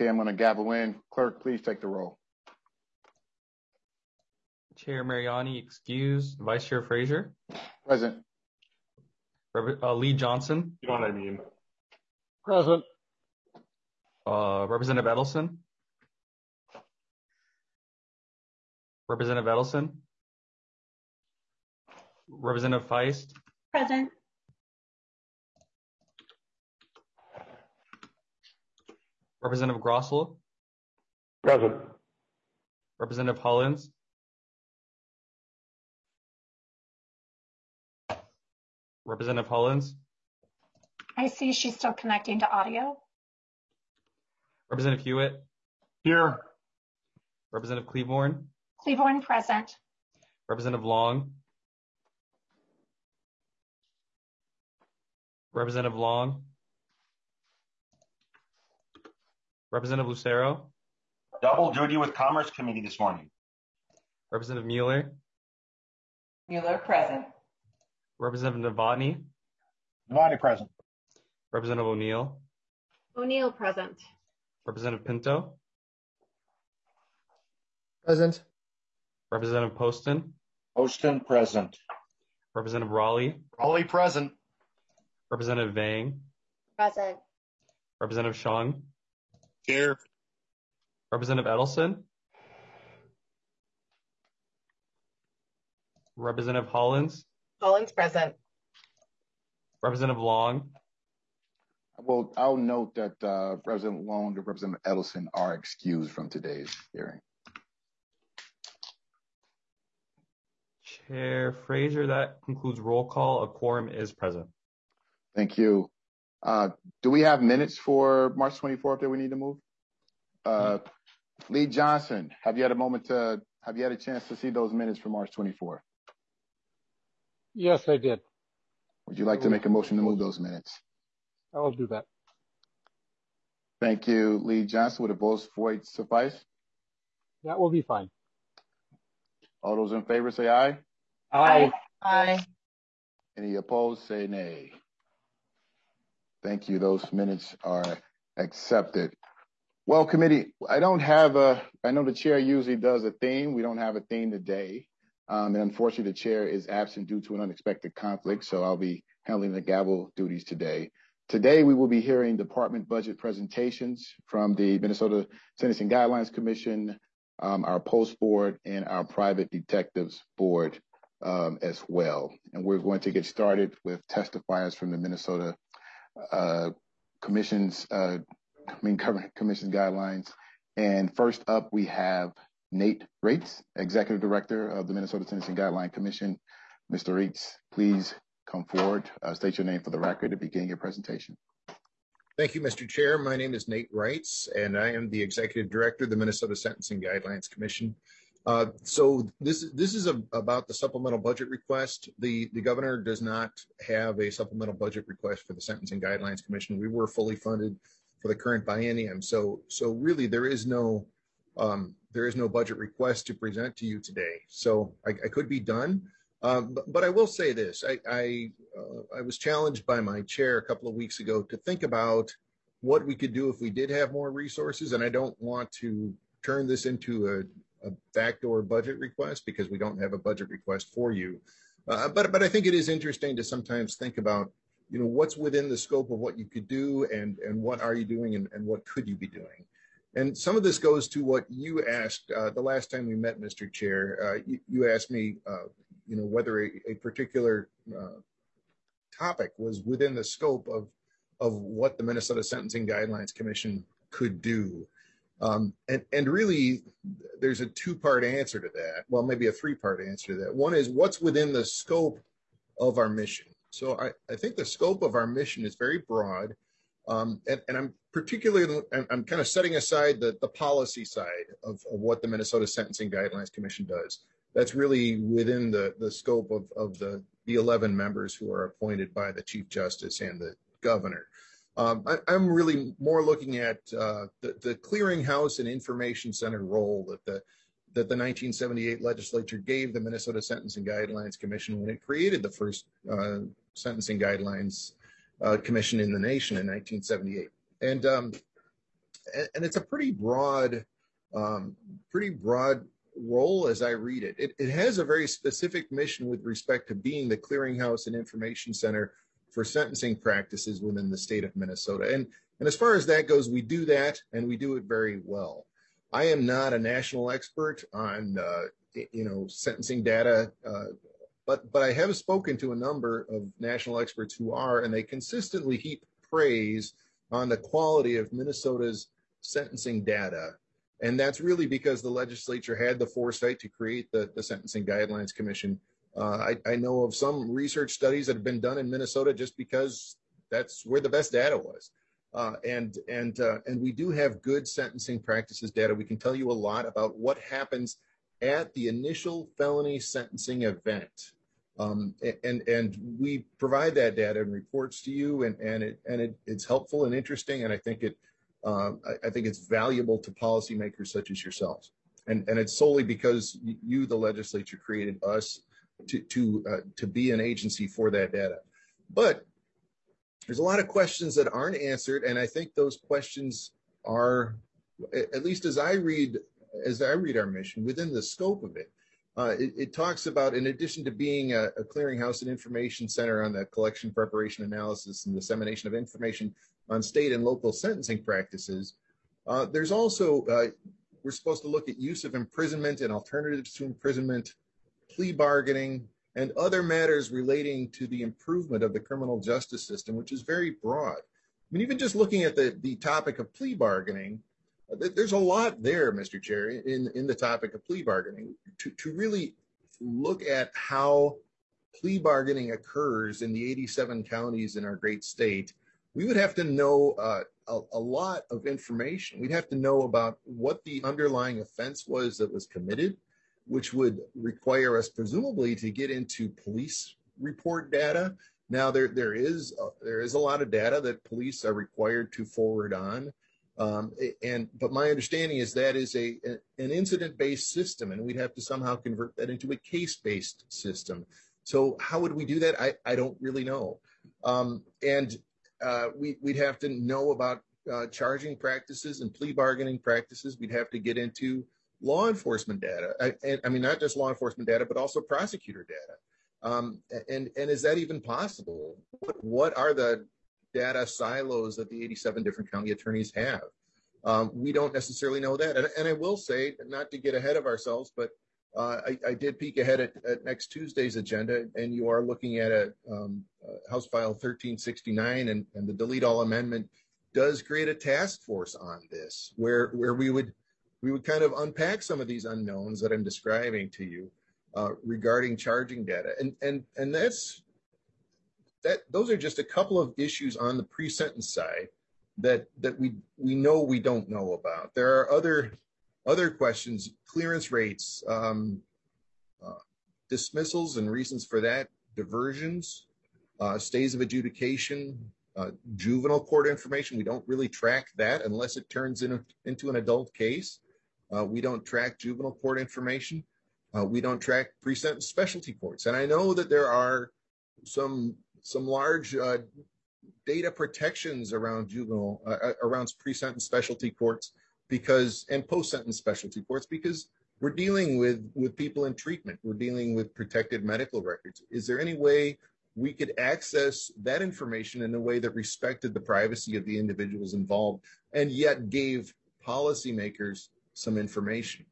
Okay, I'm going to gavel in. Clerk, please take the roll. Chair Mariani excused. Vice Chair Frazier. Present. Lee Johnson. You know what I mean. Present. Representative Edelson. Representative Edelson. Representative Feist. Present. Representative Grossel. Present. Representative Hollins. Representative Hollins. I see she's still connecting to audio. Representative Hewitt. Here. Representative Cleaborn. Cleaborn, present. Representative Long. Representative Long. Representative Lucero. Double duty with Commerce Committee this morning. Representative Mueller. Mueller, present. Representative Novotny. Novotny, present. Representative O'Neill. O'Neill, present. Representative Pinto. Present. Representative Poston. Poston, present. Representative Raleigh. Raleigh, present. Representative Vang. Present. Representative Shung. Here. Representative Edelson. Representative Hollins. Hollins, present. Representative Long. Well, I'll note that Representative Long and Representative Edelson are excused from today's hearing. Chair Frazier, that concludes roll call. A quorum is present. Thank you. Do we have minutes for March 24th that we need to move? Lee Johnson, have you had a chance to see those minutes for March 24th? Yes, I did. Would you like to make a motion to move those minutes? I will do that. Thank you, Lee Johnson. Would a vote suffice? That will be fine. All those in favor say aye. Aye. Aye. Any opposed say nay. Thank you. Those minutes are accepted. Well, committee, I know the chair usually does a theme. We don't have a theme today. And unfortunately, the chair is absent due to an unexpected conflict, so I'll be handling the gavel duties today. Today, we will be hearing department budget presentations from the Minnesota Sentencing Guidelines Commission, our Post Board, and our Private Detectives Board as well. And we're going to get started with testifiers from the Minnesota Commission's guidelines. And first up, we have Nate Reitz, Executive Director of the Minnesota Sentencing Guideline Commission. Mr. Reitz, please come forward. State your name for the record to begin your presentation. Thank you, Mr. Chair. My name is Nate Reitz, and I am the Executive Director of the Minnesota Sentencing Guidelines Commission. So this is about the supplemental budget request. The governor does not have a supplemental budget request for the Sentencing Guidelines Commission. We were fully funded for the current biennium. So really there is no budget request to present to you today. So I could be done. But I will say this, I was challenged by my chair a couple of weeks ago to think about what we could do if we did have more resources. And I don't want to turn this into a backdoor budget request because we don't have a budget request for you. But I think it is interesting to sometimes think about, what's within the scope of what you could do and what are you doing and what could you be doing? And some of this goes to what you asked the last time we met, Mr. Chair. You asked me, whether a particular topic was within the scope of what the Minnesota Sentencing Guidelines Commission could do. And really, there's a two-part answer to that. Well, maybe a three-part answer to that. One is what's within the scope of our mission. So I think the scope of our mission is very broad. And I'm kind of setting aside the policy side of what the Minnesota Sentencing Guidelines Commission does. That's really within the scope of the 11 members who are appointed by the Chief Justice and the governor. I'm really more looking at the clearinghouse and information center role that the 1978 legislature gave the Minnesota Sentencing Guidelines Commission when it created the first Sentencing Guidelines Commission in the nation in 1978. And and it's a pretty broad role as I read it. It has a very specific mission with respect to being the clearinghouse and information center for sentencing practices within the state of Minnesota. And as far as that goes, we do that, and we do it very well. I am not a national expert on, sentencing data, but I have spoken to a number of national experts who are, and they consistently heap praise on the quality of Minnesota's sentencing data. And that's really because the legislature had the foresight to create the Sentencing Guidelines Commission. I know of some research studies that have been done in Minnesota just because that's where the best data was. And we do have good sentencing practices data. We can tell you a lot about what happens at the initial felony sentencing event. And we provide that data and reports to you, and it's helpful and interesting. And I think it's valuable to policymakers such as yourselves. And it's solely because you, the legislature, created us to be an agency for that data. But there's a lot of questions that aren't answered, and I think those questions are, at least as I read our mission, within the scope of it. It talks about, in addition to being a clearinghouse and information center on the collection, preparation, analysis, and dissemination of information on state and local sentencing practices, there's also, we're supposed to look at use of imprisonment and alternatives to imprisonment, plea bargaining, and other matters relating to the improvement of the criminal justice system, which is very broad. I mean, even just looking at the topic of plea bargaining, there's a lot there, Mr. Chair, in the topic of plea bargaining. To really look at how plea bargaining occurs in the 87 counties in our great state, we would have to know a lot of information. We'd have to know about what the underlying offense was that was committed, which would require us presumably to get into police report data. Now, there is a lot of data that police are required to forward on. But my understanding is that is an incident-based system, and we'd have to somehow convert that into a case-based system. So how would we do that? I don't really know. We'd have to know about charging practices and plea bargaining practices. We'd have to get into law enforcement data. I mean, not just law enforcement data, but also prosecutor data. And is that even possible? What are the data silos that the 87 different county attorneys have? We don't necessarily know that. And I will say, not to get ahead of ourselves, but I did peek ahead at next Tuesday's agenda, and you are looking at a House File 1369, and the Delete All Amendment does create a task force on this, where we would kind of unpack some of these unknowns that I'm describing to you regarding charging data. And those are just a couple of issues on the pre-sentence side that we know we don't know about. There are other questions, clearance rates, dismissals and reasons for that, diversions, stays of adjudication, juvenile court information. We don't really track that unless it turns into an adult case. We don't track juvenile court information. We don't track pre-sentence specialty courts. And I know that there are some large data protections around around pre-sentence specialty courts and post-sentence specialty courts, because we're dealing with people in treatment. We're dealing with protected medical records. Is there any way we could access that information in a way that respected the privacy of the individuals involved and yet gave policymakers some information?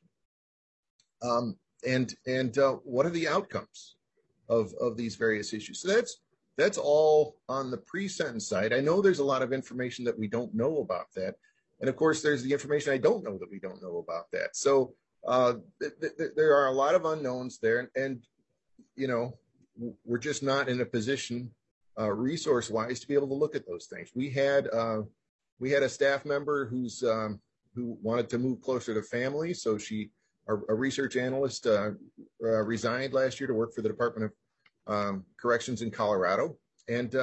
What are the outcomes of these various issues? So that's all on the pre-sentence side. I know there's a lot of information that we don't know about that. And of course, there's the information I don't know that we don't know about that. So there are a lot of unknowns there. And we're just not in a position resource-wise to be able to look at those things. We had a staff member who wanted to move closer to family. So a research analyst, resigned last year to work for the Department of Corrections in Colorado. And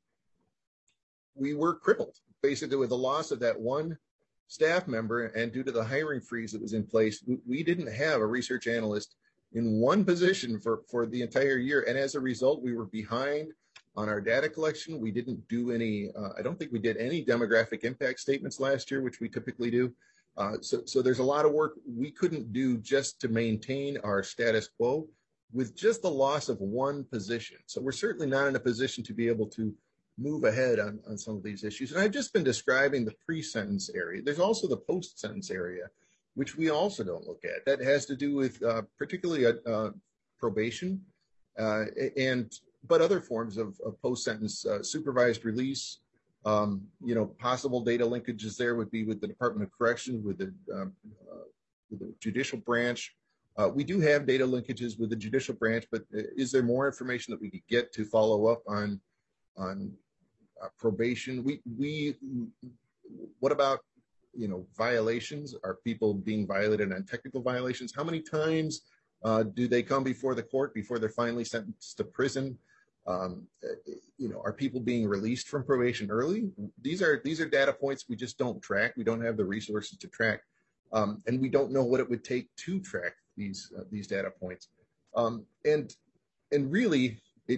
we were crippled basically with the loss of that one staff member. And due to the hiring freeze that was in place, we didn't have a research analyst in one position for the entire year. And as a result, we were behind on our data collection. We didn't do any, I don't think we did any demographic impact statements last year, which we typically do. So there's a lot of work we couldn't do just to maintain our status quo with just the loss of one position. So we're certainly not in a position to be able to move ahead on some of these issues. And I've just been describing the pre-sentence area. There's also the post-sentence area, which we also don't look at. That has to do with particularly probation but other forms of post-sentence supervised release. Possible data linkages there would be with the Department of Corrections, with the judicial branch. We do have data linkages with the judicial branch, but is there more information that we could get to follow up on probation? What about violations? Are people being violated on technical violations? How many times do they come before the court before they're finally sentenced to prison? Are people being released from probation early? These are data points we just don't track. We don't have the resources to track, and we don't know what it would take to track these data points. And really,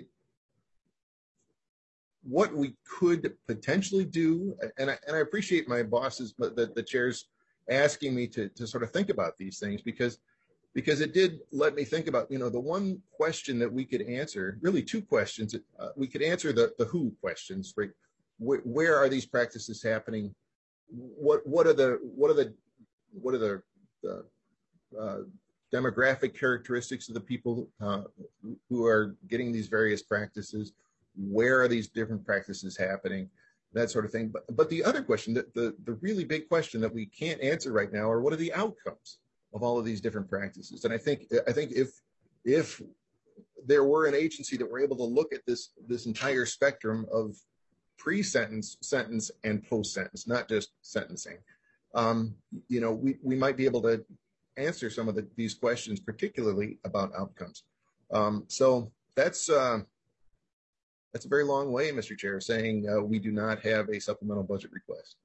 what we could potentially do, and I appreciate my bosses, but the chairs asking me to sort of think about these things, because it did let me think about, the one question that we could answer, really two questions. We could answer the who questions, right? Where are these practices happening? What are the demographic characteristics of the people who are getting these various practices? Where are these different practices happening? That sort of thing. But the other question, the really big question that we can't answer right now, are what are the outcomes of all of these different practices? And I think if there were an agency that were able to look at this entire spectrum of pre-sentence, sentence, and post-sentence, not just sentencing, we might be able to answer some of these questions, particularly about outcomes. So that's a very long way, Mr. Chair, saying we do not have a supplemental budget request.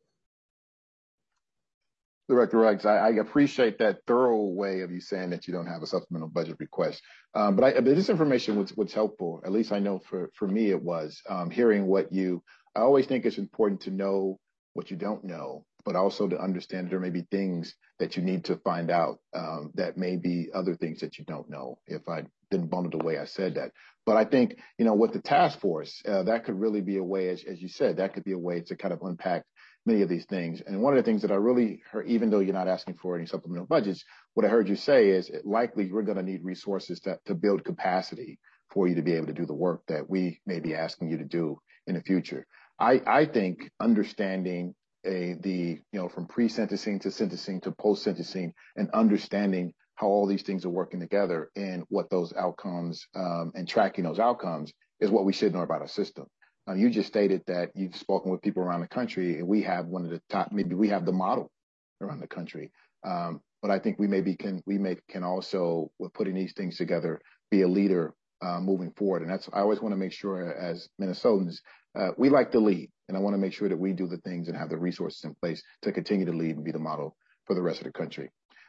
Director Wrights, I appreciate that thorough way of you saying that you don't have a supplemental budget request. But this information was helpful. At least I know for me it was. Hearing I always think it's important to know what you don't know, but also to understand there may be things that you need to find out that may be other things that you don't know, if I didn't bundle the way I said that. But I think, with the task force, that could really be a way, as you said, that could be a way to kind of unpack many of these things. And one of the things that I really heard, even though you're not asking for any supplemental budgets, what I heard you say is likely we're going to need resources to build capacity for you to be able to do the work that we may be asking you to do in the future. I think understanding from pre-sentencing to sentencing to post-sentencing and understanding how all these things are working together and what those outcomes and tracking those outcomes is what we should know about our system. You just stated that you've spoken with people around the country, and we have one of the top, maybe we have the model around the country. But I think we can also, with putting these things together, be a leader moving forward. And I always want to make sure as Minnesotans, we like to lead. And I want to make sure that we do the things and have the resources in place to continue to lead and be the model for the rest of the country.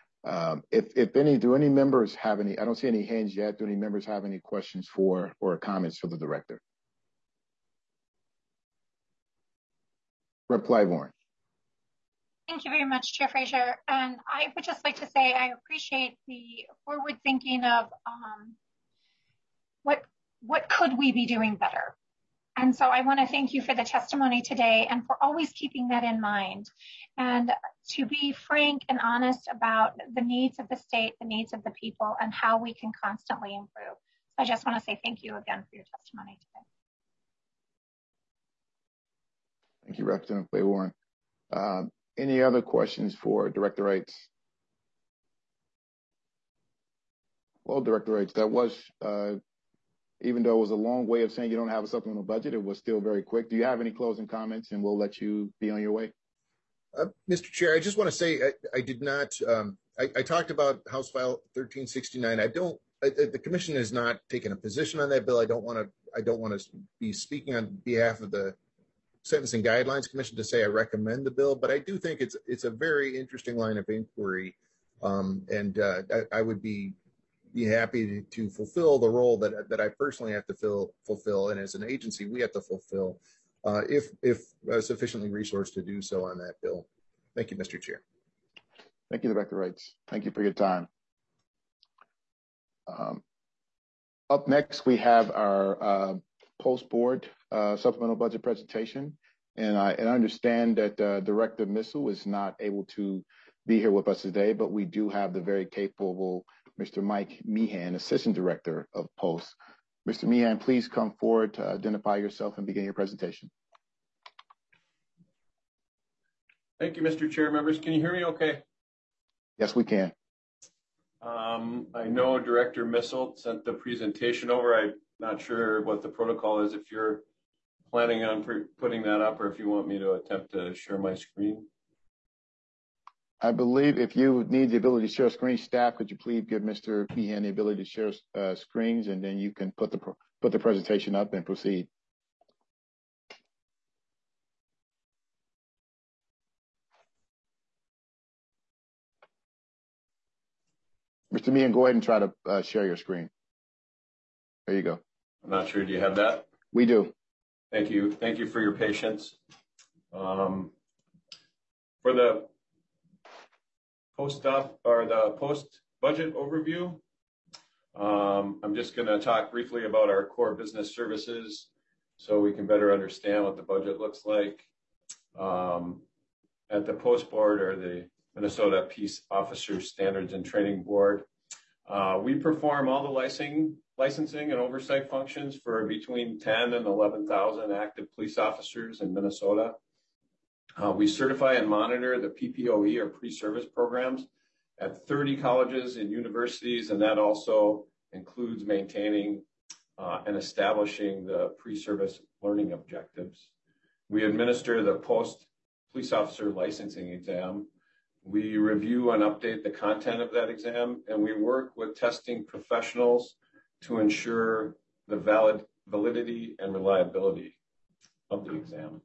Do any members have any, I don't see any hands yet. Do any members have any questions or comments for the director? Rep. Clybourne. Thank you very much, Chair Frazier. And I would just like to say I appreciate the forward thinking of what could we be doing better? And so I want to thank you for the testimony today and for always keeping that in mind, and to be frank and honest about the needs of the state, the needs of the people, and how we can constantly improve. So I just want to say thank you again for your testimony today. Thank you, Representative Clybourne. Any other questions for Director Wrights? Well, Director Wrights, that was, even though it was a long way of saying you don't have a supplemental budget, it was still very quick. Do you have any closing comments, and we'll let you be on your way? Mr. Chair, I just want to say I did not, I talked about House File 1369. The commission has not taken a position on that bill. I don't want to be speaking on behalf of the Sentencing Guidelines Commission to say I recommend the bill, but I do think it's a very interesting line of inquiry, and I would be be happy to fulfill the role that I personally have to fulfill, and as an agency we have to fulfill, if sufficiently resourced to do so on that bill. Thank you, Mr. Chair. Thank you, Director Wrights. Thank you for your time. Up next, we have our post-board supplemental budget presentation. And I understand that Director Missel is not able to be here with us today, but we do have the very capable Mr. Mike Meehan, Assistant Director of Post. Mr. Meehan, please come forward to identify yourself and begin your presentation. Thank you, Mr. Chair. Members, can you hear me okay? Yes, we can. I know Director Missel sent the presentation over. I'm not sure what the protocol is, if you're planning on putting that up or if you want me to attempt to share my screen. I believe if you need the ability to share screen, staff, could you please give Mr. Meehan the ability to share screens, and then you can put the presentation up and proceed. Mr. Meehan, go ahead and try to share your screen. There you go. I'm not sure. Do you have that? We do. Thank you. Thank you for your patience. For the post-budget overview, I'm just going to talk briefly about our core business services so we can better understand what the budget looks like. At the post board, or the Minnesota Peace Officers Standards and Training Board, we perform all the licensing and oversight functions for between 10 and 11,000 active police officers in Minnesota. We certify and monitor the PPOE, or pre-service programs, at 30 colleges and universities, and that also includes maintaining and establishing the pre-service learning objectives. We administer the post police officer licensing exam. We review and update the content of that exam, and we work with testing professionals to ensure the validity and reliability of the exam.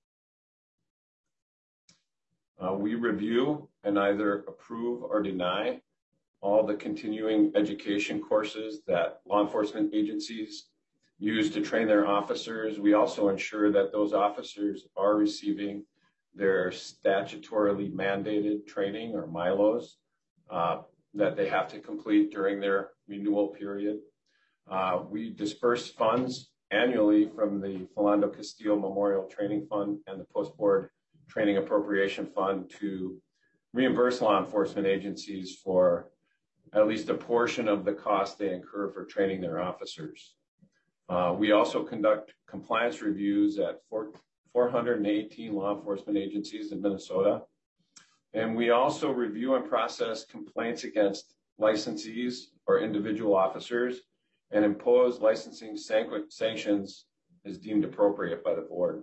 We review and either approve or deny all the continuing education courses that law enforcement agencies use to train their officers. We also ensure that those officers are receiving their statutorily mandated training, or MILOs, that they have to complete during their renewal period. We disperse funds annually from the Philando Castile Memorial Training Fund and the Post Board Training Appropriation Fund to reimburse law enforcement agencies for at least a portion of the cost they incur for training their officers. We also conduct compliance reviews at 418 law enforcement agencies in Minnesota. And we also review and process complaints against licensees or individual officers and impose licensing sanctions as deemed appropriate by the board.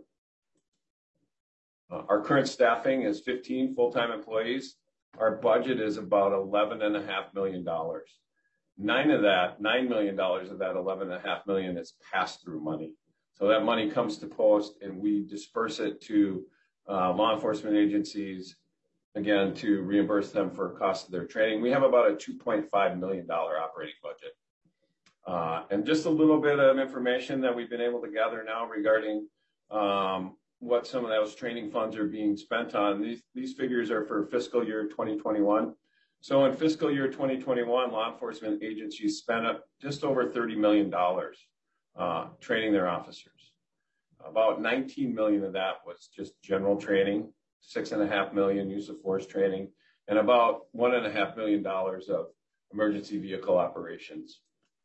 Our current staffing is 15 full-time employees. Our budget is about $11.5 million. $9 million of that $11.5 million is pass-through money. So that money comes to Post, and we disperse it to law enforcement agencies, again, to reimburse them for cost of their training. We have about a $2.5 million operating budget. And just a little bit of information that we've been able to gather now regarding what some of those training funds are being spent on. These figures are for fiscal year 2021. So in fiscal year 2021, law enforcement agencies spent up just over $30 million training their officers. About 19 million of that was just general training, 6.5 million use of force training, and about $1.5 million of emergency vehicle operations.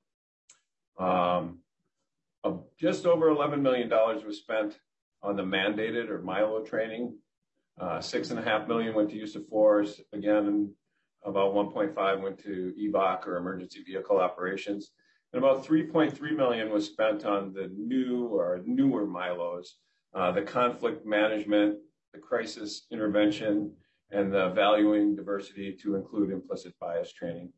Just over $11 million was spent on the mandated or MILO training. 6.5 million went to use of force. Again, about 1.5 went to EVOC, or emergency vehicle operations. And about 3.3 million was spent on the newer MILOs, the conflict management, the crisis intervention, and the valuing diversity to include implicit bias training.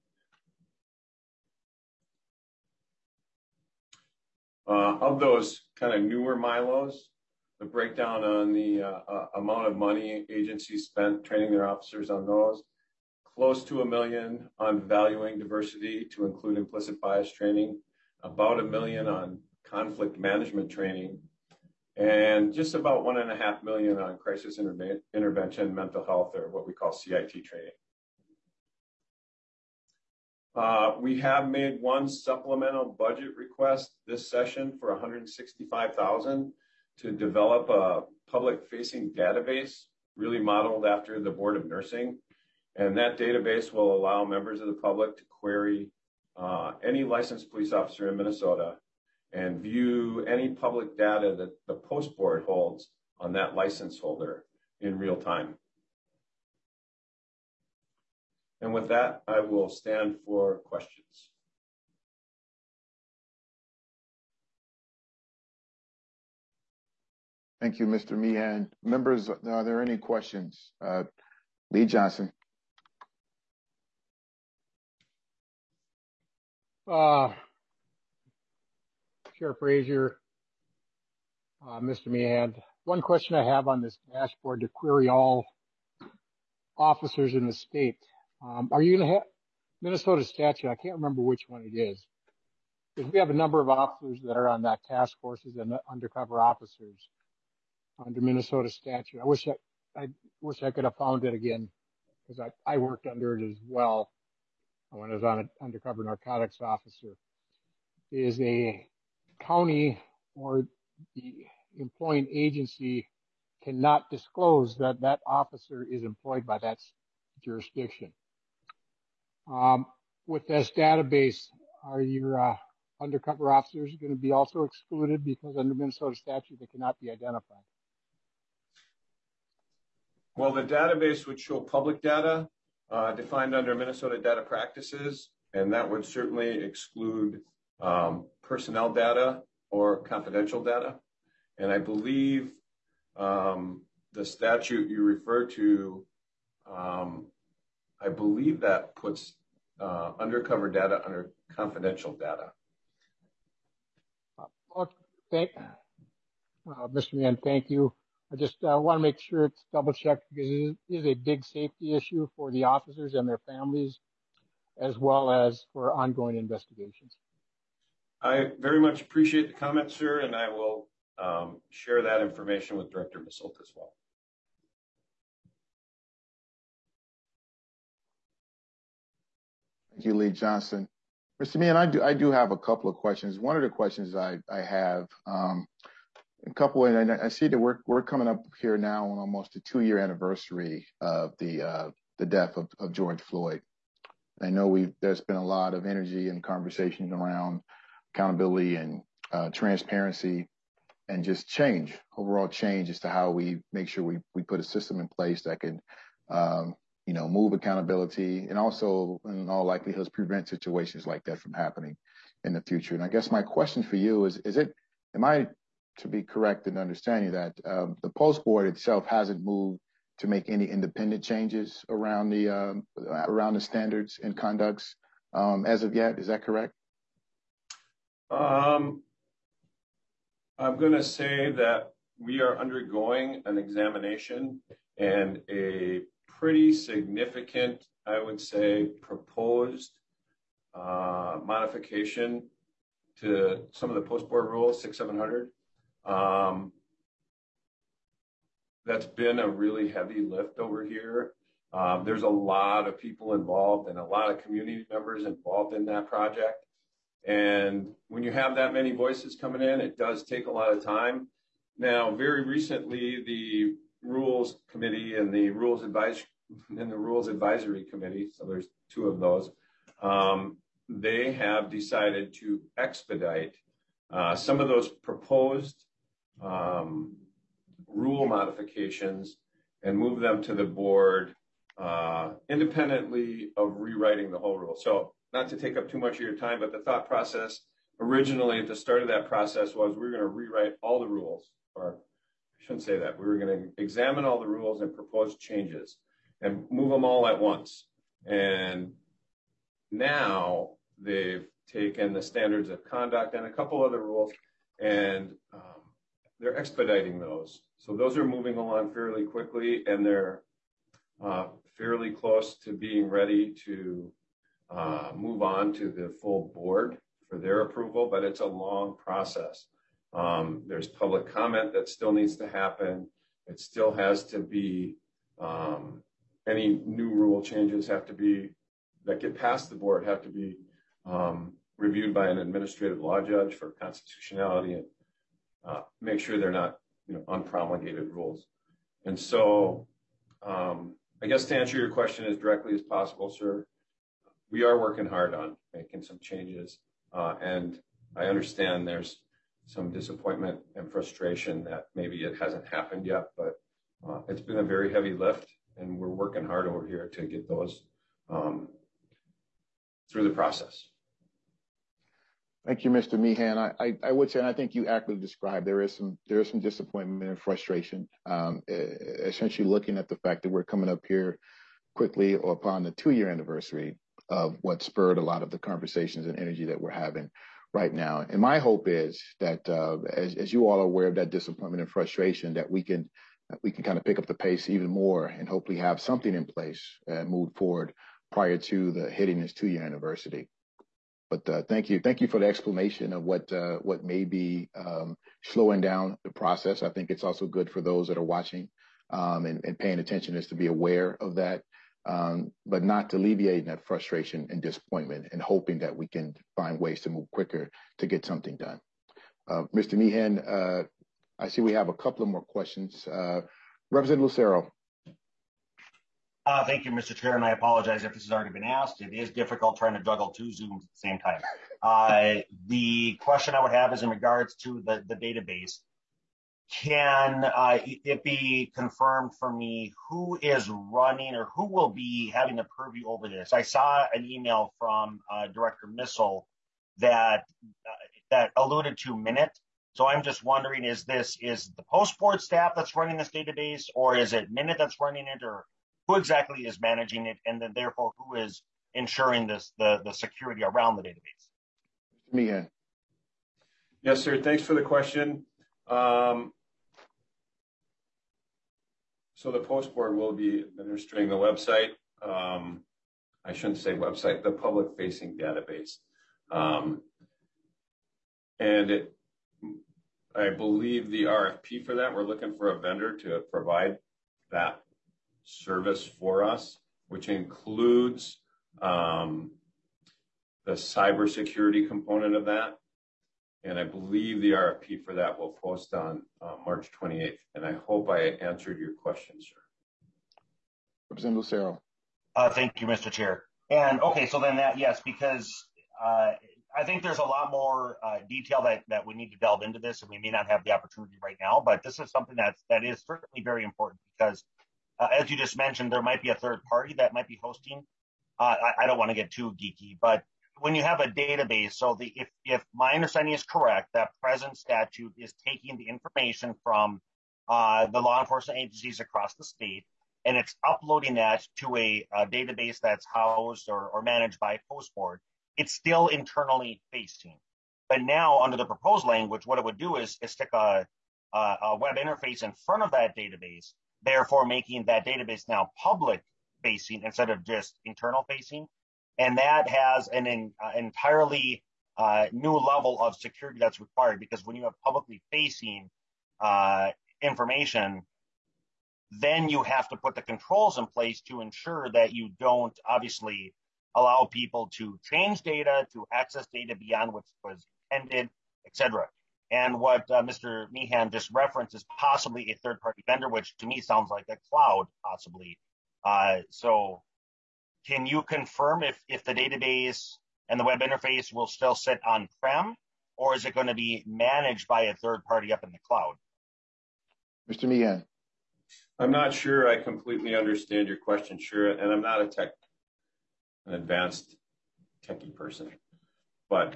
Of those kind of newer MILOs, the breakdown on the amount of money agencies spent training their officers on those, close to $1 million on valuing diversity to include implicit bias training, about $1 million on conflict management training, and just about $1.5 million on crisis intervention, mental health, or what we call CIT training. We have made one supplemental budget request this session for $165,000 to develop a public-facing database, really modeled after the Board of Nursing. And that database will allow members of the public to query any licensed police officer in Minnesota and view any public data that the post board holds on that license holder in real time. And with that, I will stand for questions. Thank you, Mr. Meehan. Members, are there any questions? Lee Johnson. Chair Frazier, Mr. Meehan, one question I have on this dashboard to query all officers in the state. Are you going to have Minnesota statute? I can't remember which one it is. Because we have a number of officers that are on that task forces and undercover officers under Minnesota statute. I wish I could have found it again, because I worked under it as well when I was on an undercover narcotics officer. Is a county or the employing agency cannot disclose that that officer is employed by that jurisdiction. With this database, are your undercover officers going to be also excluded because under Minnesota statute they cannot be identified? Well, the database would show public data defined under Minnesota data practices, and that would certainly exclude personnel data or confidential data. And I believe the statute you refer to, I believe that puts undercover data under confidential data. Mr. Meehan, thank you. I just want to make sure it's double checked, because it is a big safety issue for the officers and their families, as well as for ongoing investigations. I very much appreciate the comment, sir, and I will share that information with Director Misselt as well. Thank you, Lee Johnson. Mr. Meehan, I do have a couple of questions. One of the questions I have, a couple, and I see that we're coming up here now on almost a 2-year anniversary of the death of George Floyd. I know there's been a lot of energy and conversation around accountability and transparency and just change, overall change as to how we make sure we put a system in place that can, move accountability and also, in all likelihood, prevent situations like that from happening in the future. And I guess my question for you is am I to be correct in understanding that the post board itself hasn't moved to make any independent changes around the standards and conducts as of yet? Is that correct? I'm going to say that we are undergoing an examination and a pretty significant, I would say, proposed modification to some of the post board rules, 6700. That's been a really heavy lift over here. There's a lot of people involved and a lot of community members involved in that project. And when you have that many voices coming in, it does take a lot of time. Now, very recently, the Rules Committee and the Rules Advisory Committee, so there's 2 of those, they have decided to expedite some of those proposed rule modifications and move them to the board independently of rewriting the whole rule. So not to take up too much of your time, but the thought process originally at the start of that process was we're going to rewrite all the rules, or I shouldn't say that. We were going to examine all the rules and propose changes and move them all at once. And now they've taken the standards of conduct and a couple other rules, and they're expediting those. So those are moving along fairly quickly, and they're fairly close to being ready to move on to the full board for their approval, but it's a long process. There's public comment that still needs to happen. It still has to be, any new rule changes have to be, that get past the board have to be reviewed by an administrative law judge for constitutionality and make sure they're not, unpromulgated rules. And so I guess to answer your question as directly as possible, sir, we are working hard on making some changes. And I understand there's some disappointment and frustration that maybe it hasn't happened yet, but it's been a very heavy lift, and we're working hard over here to get those through the process. Thank you, Mr. Meehan. I would say, and I think you accurately described, there is some disappointment and frustration, essentially looking at the fact that we're coming up here quickly upon the 2-year anniversary of what spurred a lot of the conversations and energy that we're having right now. And my hope is that as you all are aware of that disappointment and frustration, that we can kind of pick up the pace even more and hopefully have something in place and move forward prior to the hitting this 2-year anniversary. But thank you for the explanation of what may be slowing down the process. I think it's also good for those that are watching and paying attention is to be aware of that, but not to alleviate that frustration and disappointment, and hoping that we can find ways to move quicker to get something done. Mr. Meehan, I see we have a couple of more questions. Representative Lucero. Thank you, Mr. Chair, and I apologize if this has already been asked. It is difficult trying to juggle 2 Zooms at the same time. The question I would have is in regards to the database. Can it be confirmed for me who is running or who will be having the purview over this? I saw an email from Director Missel that alluded to Minute. So I'm just wondering, is the post board staff that's running this database, or is it Minute that's running it, or who exactly is managing it, and then therefore who is ensuring the security around the database? Mr. Meehan. Yes, sir. Thanks for the question. So the post board will be administering the website. I shouldn't say website, the public facing database. And I believe the RFP for that, we're looking for a vendor to provide that service for us, which includes the cybersecurity component of that. And I believe the RFP for that will post on March 28th. And I hope I answered your question, sir. Representative Lucero. Thank you, Mr. Chair. And okay, so then that, yes, because I think there's a lot more detail that we need to delve into this, and we may not have the opportunity right now, but this is something that is certainly very important because as you just mentioned, there might be a third party that might be hosting. I don't want to get too geeky, but when you have a database, so if my understanding is correct, that present statute is taking the information from the law enforcement agencies across the state, and it's uploading that to a database that's housed or managed by Post Board. It's still internally facing. But now under the proposed language, what it would do is stick a web interface in front of that database, therefore making that database now public facing instead of just internal facing. And that has an entirely new level of security that's required, because when you have publicly facing information, then you have to put the controls in place to ensure that you don't obviously allow people to change data, to access data beyond what was intended, et cetera. And what Mr. Meehan just referenced is possibly a third-party vendor, which to me sounds like a cloud, possibly. So can you confirm if the database and the web interface will still sit on-prem, or is it going to be managed by a third party up in the cloud? Mr. Meehan. I'm not sure I completely understand your question, sure, and I'm not an advanced techie person, but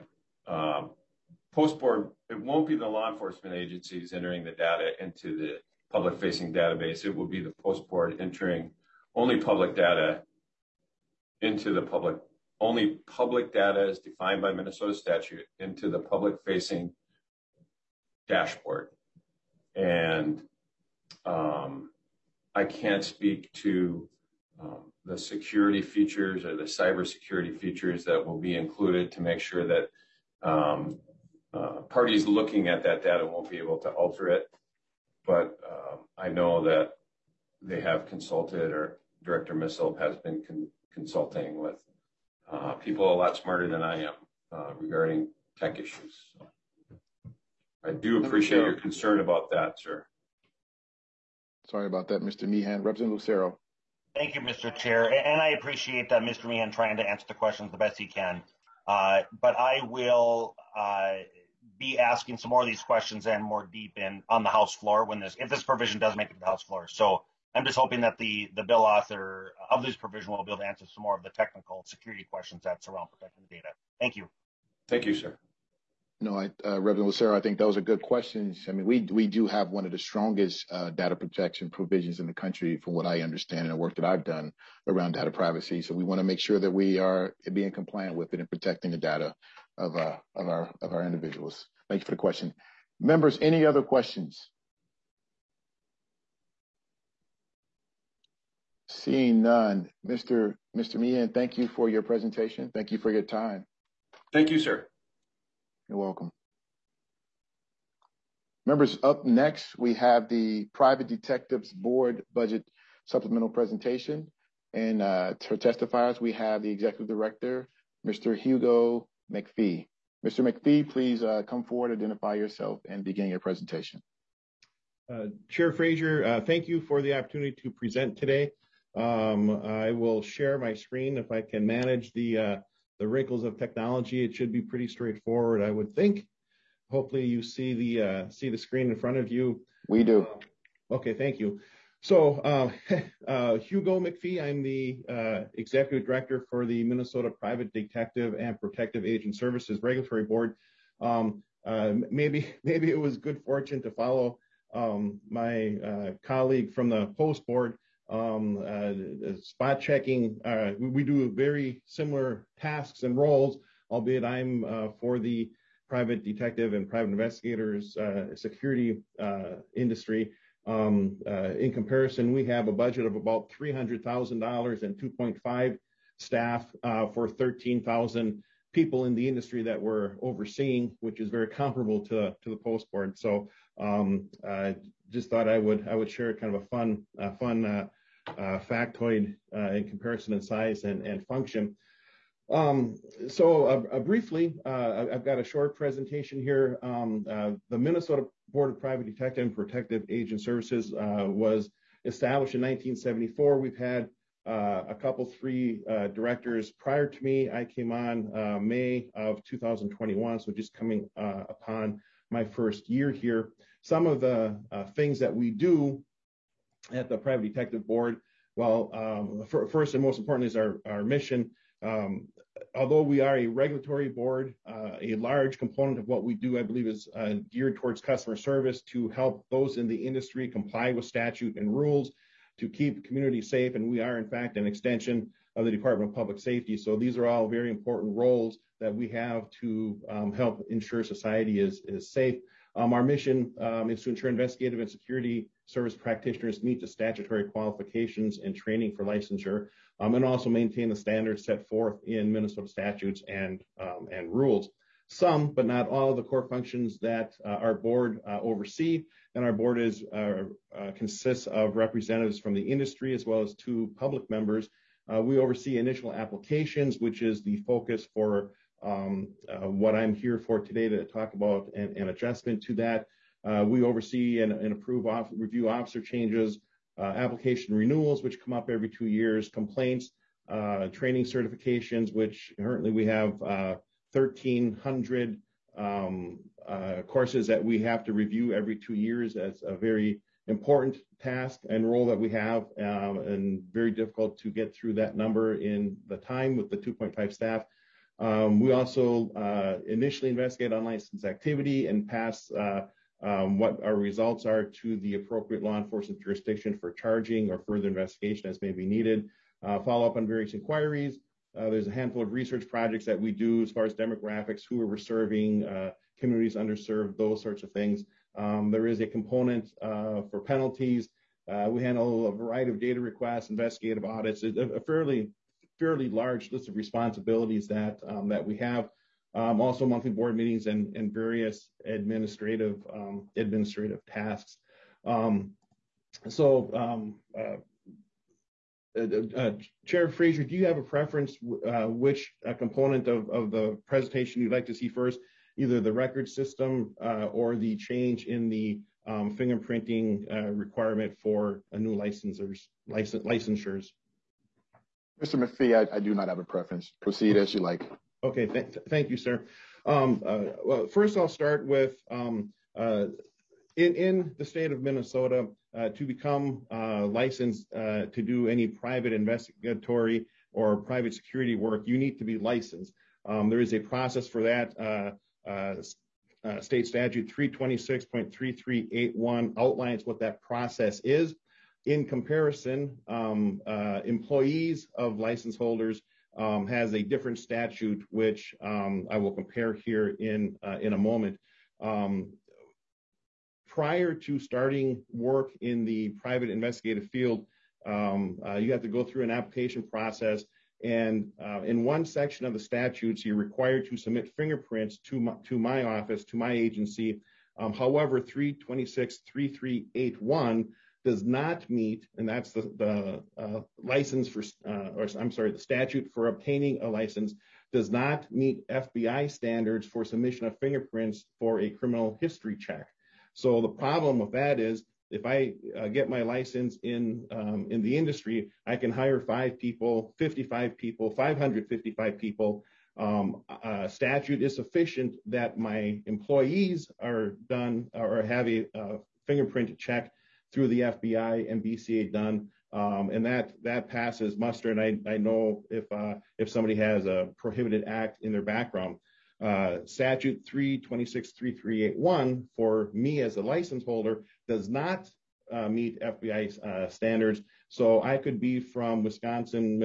Post Board, it won't be the law enforcement agencies entering the data into the public facing database. It will be the Post Board entering only public data into the public, only public data is defined by Minnesota statute into the public facing dashboard. And I can't speak to the security features or the cybersecurity features that will be included to make sure that parties looking at that data won't be able to alter it. But I know that they have consulted, or Director Missel has been consulting with people a lot smarter than I am regarding tech issues. So I do appreciate your concern about that, sir. Sorry about that, Mr. Meehan. Representative Lucero. Thank you, Mr. Chair. And I appreciate Mr. Meehan trying to answer the questions the best he can. But I will be asking some more of these questions and more deep on the House floor if this provision does make it to the House floor. So I'm just hoping that the bill author of this provision will be able to answer some more of the technical security questions that surround protecting the data. Thank you. Thank you, sir. No, Representative Lucero, I think those are good questions. I mean, we do have one of the strongest data protection provisions in the country, from what I understand, and the work that I've done around data privacy. So we want to make sure that we are being compliant with it and protecting the data of our individuals. Thank you for the question. Members, any other questions? Seeing none, Mr. Meehan, thank you for your presentation. Thank you for your time. Thank you, sir. You're welcome. Members, up next, we have the Private Detectives Board Budget Supplemental Presentation. And to testifiers, we have the Executive Director, Mr. Hugo McPhee. Mr. McPhee, please come forward, identify yourself, and begin your presentation. Chair Frazier, thank you for the opportunity to present today. I will share my screen if I can manage the wrinkles of technology. It should be pretty straightforward, I would think. Hopefully you see the screen in front of you. We do. Okay, thank you. So Hugo McPhee, I'm the Executive Director for the Minnesota Private Detective and Protective Agent Services Regulatory Board. Maybe it was good fortune to follow my colleague from the Post Board. Spot checking, we do very similar tasks and roles, albeit I'm for the private detective and private investigators security industry. In comparison, we have a budget of about $300,000 and 2.5 staff for 13,000 people in the industry that we're overseeing, which is very comparable to the Post Board. So just thought I would share kind of a fun factoid in comparison in size and function. Briefly, I've got a short presentation here. The Minnesota Board of Private Detective and Protective Agent Services was established in 1974. We've had three directors prior to me. I came on May of 2021, so just coming upon my first year here. Some of the things that we do at the Private Detective Board, well, first and most importantly is our mission. Although we are a regulatory board, a large component of what we do, I believe, is geared towards customer service to help those in the industry comply with statute and rules to keep communities safe. And we are, in fact, an extension of the Department of Public Safety. So these are all very important roles that we have to help ensure society is safe. Our mission is to ensure investigative and security service practitioners meet the statutory qualifications and training for licensure, and also maintain the standards set forth in Minnesota statutes and rules. Some, but not all, of the core functions that our board oversee, and our board consists of representatives from the industry as well as 2 public members. We oversee initial applications, which is the focus for what I'm here for today to talk about an adjustment to that. We oversee and approve review officer changes, application renewals, which come up every 2 years, complaints, training certifications, which currently we have 1,300 courses that we have to review every 2 years. That's a very important task and role that we have, and very difficult to get through that number in the time with the 2.5 staff. We also initially investigate unlicensed activity and pass what our results are to the appropriate law enforcement jurisdiction for charging or further investigation as may be needed. Follow up on various inquiries. There's a handful of research projects that we do as far as demographics, who we're serving, communities underserved, those sorts of things. There is a component for penalties We handle a variety of data requests, investigative audits, a fairly large list of responsibilities that we have. Also monthly board meetings and various administrative tasks. Chair Frazier, do you have a preference which component of the presentation you'd like to see first, either the record system or the change in the fingerprinting requirement for new licensures? Mr. McPhee, I do not have a preference. Proceed as you like. Okay, thank you, sir. Well, first I'll start with in the state of Minnesota, to become licensed to do any private investigatory or private security work, you need to be licensed. There is a process for that. State statute 326.3381 outlines what that process is. In comparison, employees of license holders has a different statute, which I will compare here in a moment. Prior to starting work in the private investigative field, you have to go through an application process, and in one section of the statutes, you're required to submit fingerprints to my office, to my agency. However, 326.3381 does not meet, and that's the license for, the statute for obtaining a license does not meet FBI standards for submission of fingerprints for a criminal history check. So the problem with that is, if I get my license in the industry, I can hire 5 people, 55 people, 555 people. Statute is sufficient that my employees are done or have a fingerprint check through the FBI and BCA done, and that passes muster. And I know if somebody has a prohibited act in their background. Statute 326.3381 for me as a license holder does not meet FBI standards. So I could be from Wisconsin,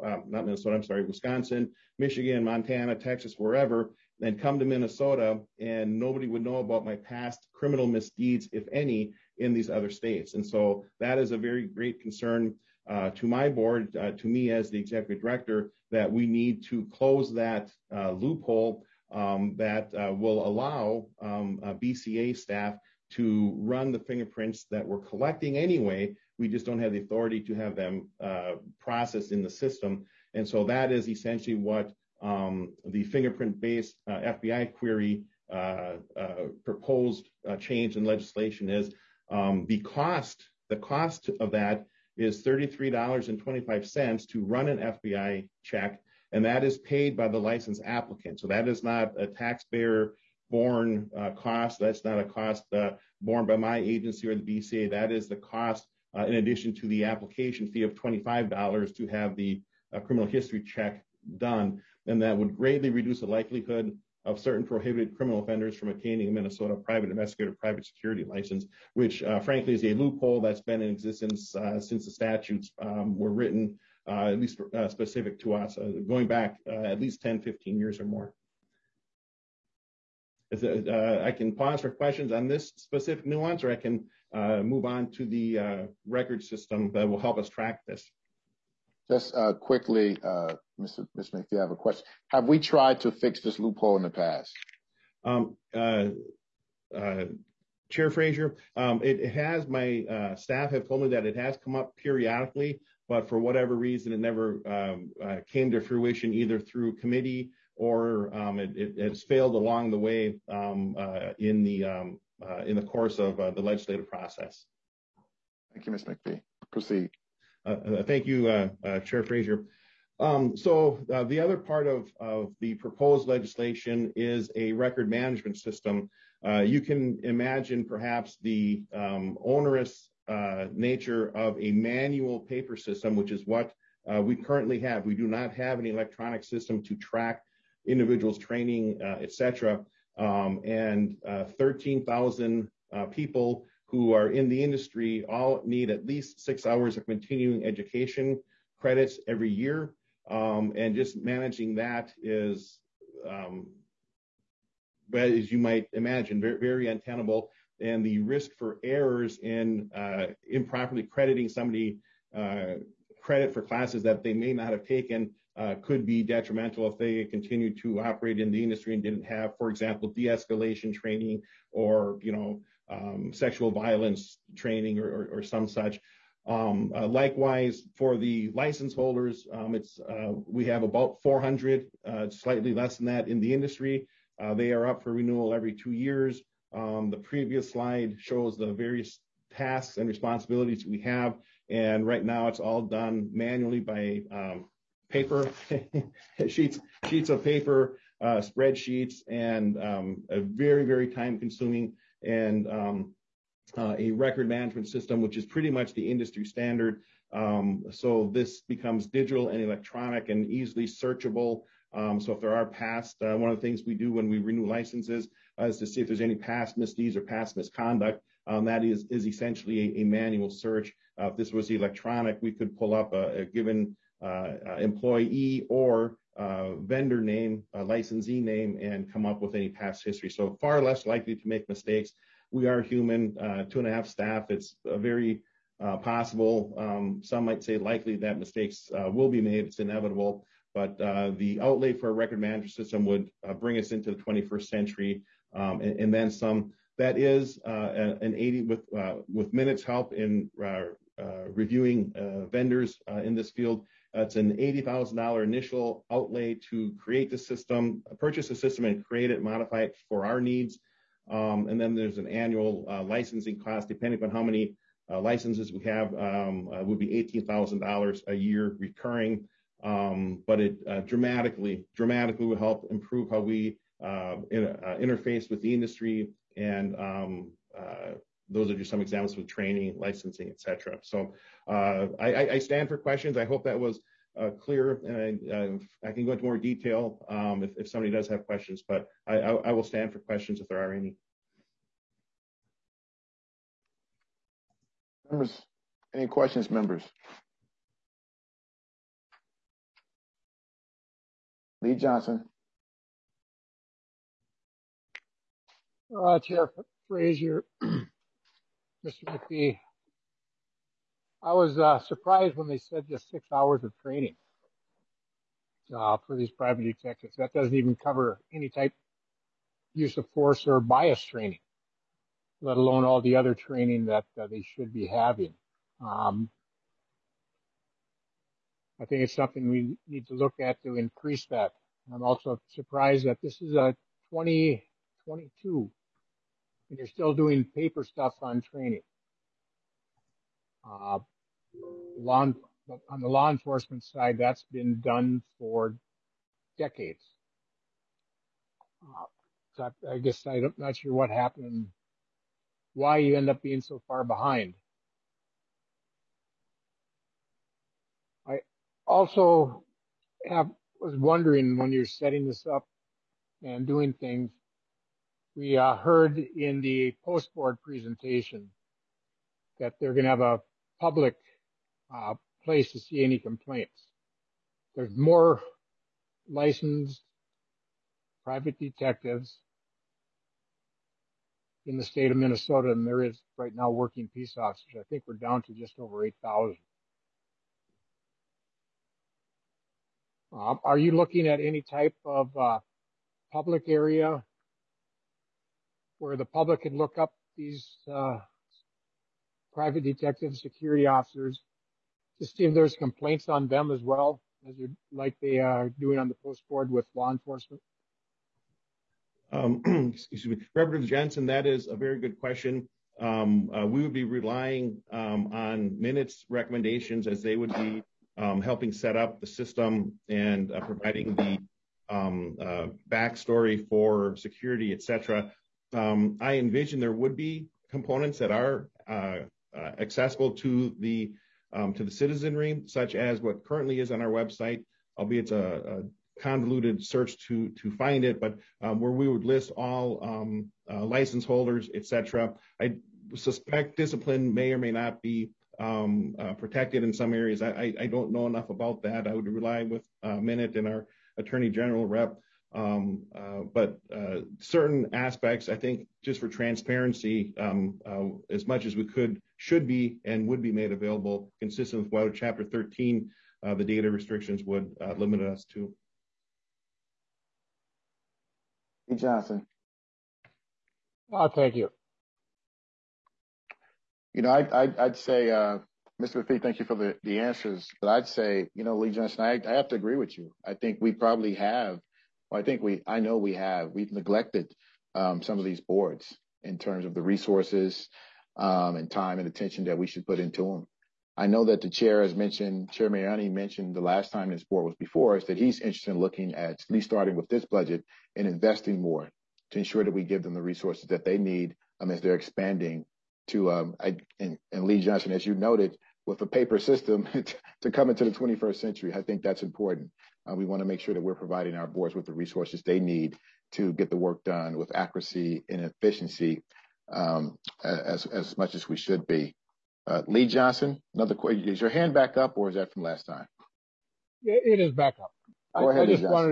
Wisconsin, Michigan, Montana, Texas, wherever, and come to Minnesota, and nobody would know about my past criminal misdeeds, if any, in these other states. And so that is a very great concern to my board, to me as the executive director, that we need to close that loophole that will allow BCA staff to run the fingerprints that we're collecting anyway. We just don't have the authority to have them processed in the system. And so that is essentially what the fingerprint-based FBI query proposed change in legislation is. The cost of that is $33.25 to run an FBI check, and that is paid by the license applicant. So that is not a taxpayer-borne cost. That's not a cost borne by my agency or the BCA. That is the cost in addition to the application fee of $25 to have the criminal history check done. And that would greatly reduce the likelihood of certain prohibited criminal offenders from obtaining a Minnesota private investigator private security license, which frankly is a loophole that's been in existence since the statutes were written, at least specific to us, going back at least 10, 15 years or more. I can pause for questions on this specific nuance, or I can move on to the record system that will help us track this. Just quickly, Mr. McPhee, I have a question. Have we tried to fix this loophole in the past? Chair Frazier, it has. My staff have told me that it has come up periodically, but for whatever reason, it never came to fruition either through committee or it's failed along the way in the course of the legislative process. Thank you, Mr. McPhee. Proceed. Thank you, Chair Frazier. So the other part of the proposed legislation is a record management system. You can imagine perhaps the onerous nature of a manual paper system, which is what we currently have. We do not have an electronic system to track individuals' training, et cetera. And 13,000 people who are in the industry all need at least 6 hours of continuing education credits every year. And just managing that is, as you might imagine, very, very untenable. and the risk for errors in improperly crediting somebody credit for classes that they may not have taken could be detrimental if they continue to operate in the industry and didn't have, for example, de-escalation training or, sexual violence training or some such. Likewise, for the license holders, we have about 400, slightly less than that in the industry. They are up for renewal every 2 years. The previous slide shows the various tasks and responsibilities we have, and right now it's all done manually by paper, sheets of paper, spreadsheets, and a very, very time-consuming and a record management system, which is pretty much the industry standard. So this becomes digital and electronic and easily searchable. So if there are past, one of the things we do when we renew licenses is to see if there's any past misdeeds or past misconduct. That is essentially a manual search. If this was electronic, we could pull up a given employee or vendor name, licensee name, and come up with any past history. So far less likely to make mistakes. We are human, 2.5 staff. It's very possible. Some might say likely that mistakes will be made. It's inevitable. But the outlay for a record management system would bring us into the 21st century and then some. That is an 80 with Minutes help in reviewing vendors in this field. It's an $80,000 initial outlay to create the system, purchase the system, and create it, modify it for our needs. And then there's an annual licensing cost, depending on how many licenses we have, would be $18,000 a year recurring. But it dramatically will help improve how we interface with the industry. And those are just some examples with training, licensing, et cetera. So I stand for questions. I hope that was clear. And I can go into more detail if somebody does have questions, but I will stand for questions if there are any. Members, any questions, members? Lee Johnson. Chair Frazier, Mr. McPhee, I was surprised when they said just 6 hours of training for these private detectives. That doesn't even cover any type use of force or bias training, let alone all the other training that they should be having. I think it's something we need to look at to increase that. I'm also surprised that this is a 2022 and you're still doing paper stuff on training. On the law enforcement side, that's been done for decades. So I guess I'm not sure what happened and why you end up being so far behind. I also was wondering when you're setting this up and doing things, we heard in the post-board presentation that they're going to have a public place to see any complaints. There's more licensed private detectives in the state of Minnesota than there is right now working peace officers. I think we're down to just over 8,000. Are you looking at any type of public area where the public could look up these private detectives, security officers, to see if there's complaints on them as well, as like they are doing on the post board with law enforcement? Excuse me, Representative Jensen, that is a very good question. We would be relying on Minutes recommendations as they would be helping set up the system and providing the backstory for security, et cetera. I envision there would be components that are accessible to the citizenry, such as what currently is on our website, albeit it's a convoluted search to find it, but where we would list all license holders, et cetera. I suspect discipline may or may not be protected in some areas. I don't know enough about that. I would rely with Minute and our Attorney General rep But certain aspects, I think, just for transparency, as much as we should be and would be made available, consistent with what Chapter 13, the data restrictions would limit us to. Lee Johnson. Thank you. You know, I'd say, Mr. McPhee, thank you for the answers. But I'd say, you know, Lee Johnson, I have to agree with you. I think we probably have, I know we've neglected some of these boards in terms of the resources and time and attention that we should put into them. I know that the chair has mentioned, Chair Mariani mentioned the last time this board was before us, that he's interested in looking at least starting with this budget and investing more to ensure that we give them the resources that they need as they're expanding to, and Lee Johnson, as you noted, with a paper system to come into the 21st century. I think that's important. We want to make sure that we're providing our boards with the resources they need to get the work done with accuracy and efficiency as much as we should be. Lee Johnson, another question. Is your hand back up or is that from last time? It is back up. Go ahead, I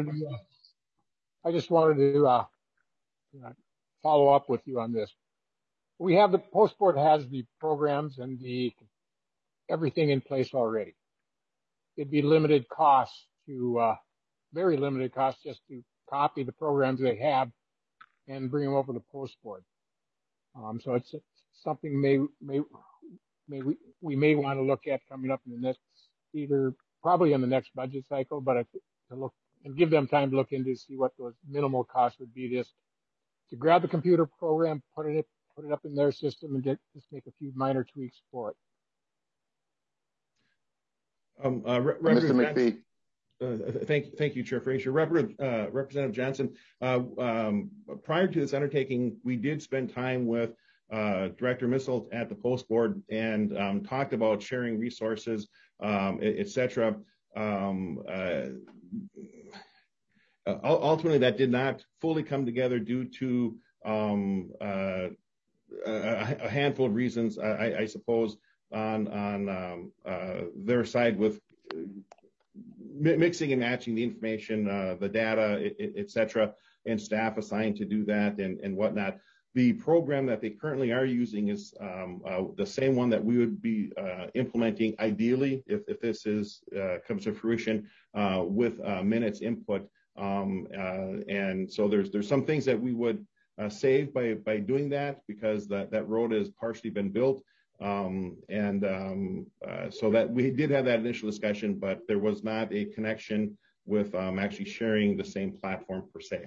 just wanted to follow up with you on this. We have the post board has the programs and everything in place already. It'd be limited costs very limited costs just to copy the programs they have and bring them over to post board. So it's something we may want to look at coming up in the next, probably in the next budget cycle, but to look and give them time to look into see what those minimal costs would be just to grab the computer program, put it up in their system and just make a few minor tweaks for it. Mr. McPhee. Thank you, Chair Frazier. Representative Johnson, prior to this undertaking, we did spend time with Director Missel at the Post Board and talked about sharing resources, et cetera. Ultimately, that did not fully come together due to a handful of reasons, I suppose, on their side with mixing and matching the information, the data, et cetera, and staff assigned to do that and whatnot. The program that they currently are using is the same one that we would be implementing ideally if this comes to fruition with minutes input. And so there's some things that we would save by doing that because that road has partially been built. So that we did have that initial discussion, but there was not a connection with actually sharing the same platform per se.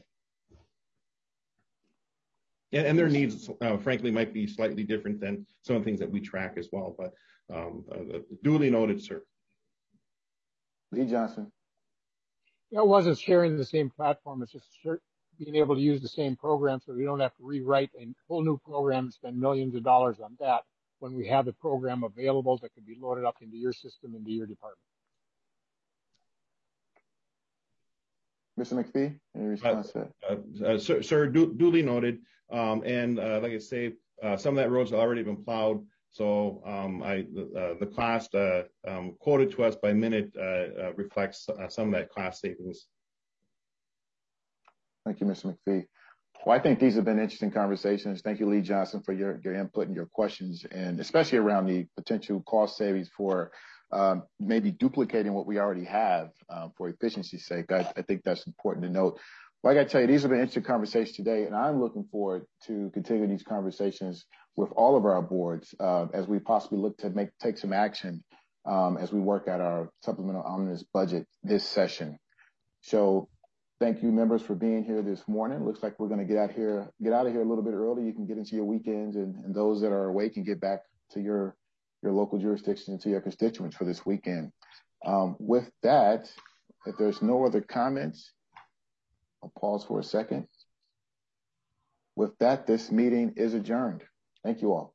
And their needs, frankly, might be slightly different than some of the things that we track as well. But duly noted, sir. Lee Johnson. It wasn't sharing the same platform. It's just being able to use the same program so we don't have to rewrite a whole new program and spend millions of dollars on that when we have the program available that can be loaded up into your system, into your department. Mr. McPhee, any response to that? Sir, duly noted. And like I say, some of that road's already been plowed. So the cost quoted to us by minute reflects some of that cost savings. Thank you, Mr. McPhee. Well, I think these have been interesting conversations. Thank you, Lee Johnson, for your input and your questions, and especially around the potential cost savings for maybe duplicating what we already have for efficiency's sake. I think that's important to note. Like I tell you, these have been interesting conversations today, and I'm looking forward to continuing these conversations with all of our boards as we possibly look to take some action as we work at our supplemental omnibus budget this session. So thank you, members, for being here this morning. Looks like we're going to get out of here a little bit early. You can get into your weekends, and those that are awake can get back to your local jurisdiction and to your constituents for this weekend. With that, if there's no other comments, I'll pause for a second. With that, this meeting is adjourned. Thank you all.